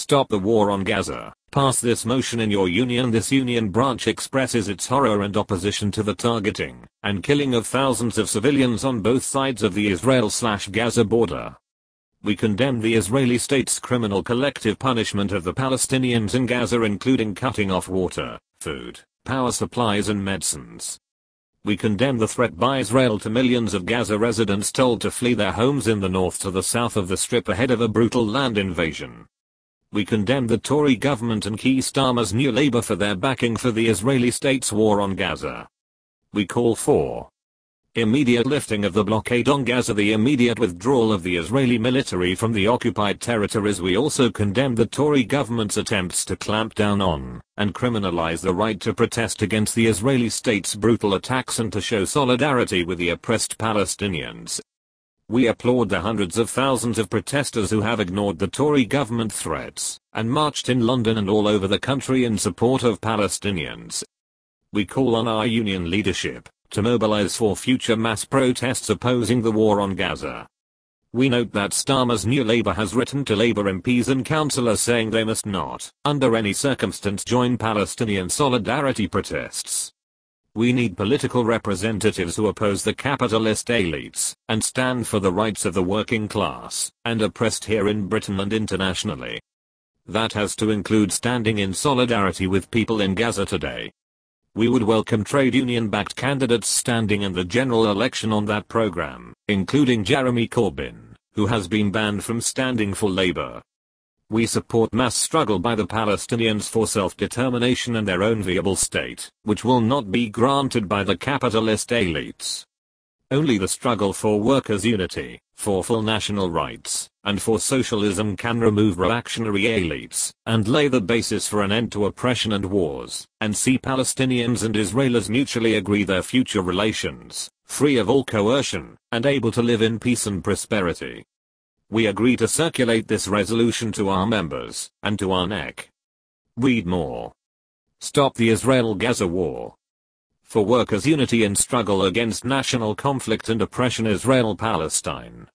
Stop the war on Gaza. Pass this motion in your union. This union branch expresses its horror and opposition to the targeting and killing of thousands of civilians on both sides of the Israel/Gaza border. We condemn the Israeli state's criminal collective punishment of the Palestinians in Gaza, including cutting off water, food, power supplies and medicines. We condemn the threat by Israel to millions of Gaza residents told to flee their homes in the north to the south of the Strip ahead of a brutal land invasion. We condemn the Tory government and Keir Starmer's New Labour for their backing for the Israeli state's war on Gaza. We call for immediate lifting of the blockade on Gaza, the immediate withdrawal of the Israeli military from the occupied territories. We also condemn the Tory government's attempts to clamp down on and criminalize the right to protest against the Israeli state's brutal attacks and to show solidarity with the oppressed Palestinians. We applaud the hundreds of thousands of protesters who have ignored the Tory government threats and marched in London and all over the country in support of Palestinians. We call on our union leadership to mobilize for future mass protests opposing the war on Gaza. We note that Starmer's New Labour has written to Labour MPs and councillors saying they must not, under any circumstance, join Palestinian solidarity protests. We need political representatives who oppose the capitalist elites and stand for the rights of the working class and oppressed here in Britain and internationally. That has to include standing in solidarity with people in Gaza today. We would welcome trade union-backed candidates standing in the general election on that program, including Jeremy Corbyn, who has been banned from standing for Labour. We support mass struggle by the Palestinians for self-determination and their own viable state, which will not be granted by the capitalist elites. Only the struggle for workers' unity, for full national rights, and for socialism can remove reactionary elites and lay the basis for an end to oppression and wars, and see Palestinians and Israelis mutually agree their future relations, free of all coercion, and able to live in peace and prosperity. We agree to circulate this resolution to our members and to our NEC. Read more. Stop the Israel-Gaza war. For workers' unity in struggle against national conflict and oppression. Israel-Palestine.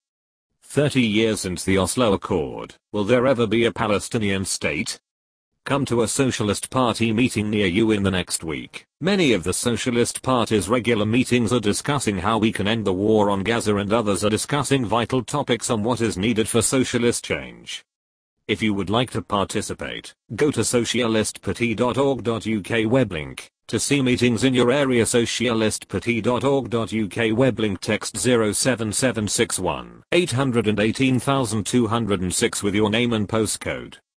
30 years since the Oslo Accord, will there ever be a Palestinian state? Come to a Socialist Party meeting near you in the next week. Many of the Socialist Party's regular meetings are discussing how we can end the war on Gaza, and others are discussing vital topics on what is needed for socialist change. If you would like to participate, go to socialistparty.org.uk weblink. To see meetings in your area, socialistparty.org.uk weblink, text 07761 818206 with your name and postcode.